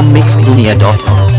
from mixdunia.com.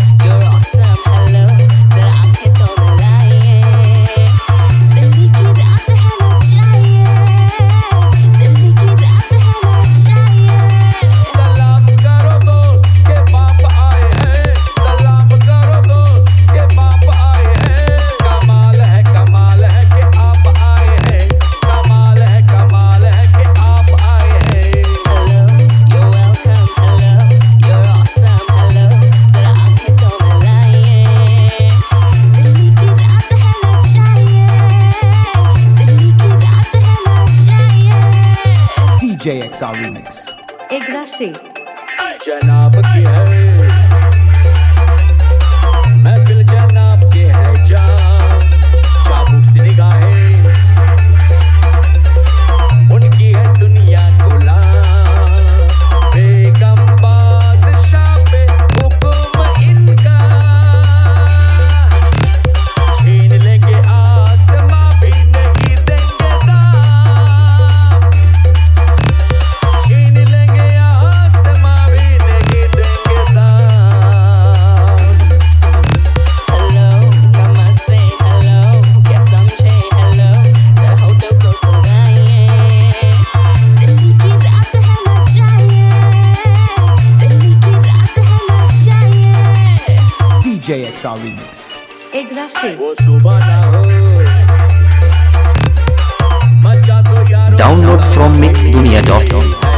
JXR Remix एगरा से जनाब की है महफिल, जनाब की है जान, चाबुक सी निगाहें उनकी है दुनिया गुलाम, बेगम बादशाह पे हुक्म इनका, छीन लेंगे आसमां भी नहीं देंगे दाम, छीन लेंगे आसमां भी नहीं देंगे दाम। हेलो नमस्ते हेलो क्या समझे हेलो जरा होटल को सजाइए, दिल्ली की रात है मचाइए, दिल्ली की रात है मचाइए। DJXR Remix एगरा से वो सुबह ना हो मचा तो यारो Download from mixdunia.com.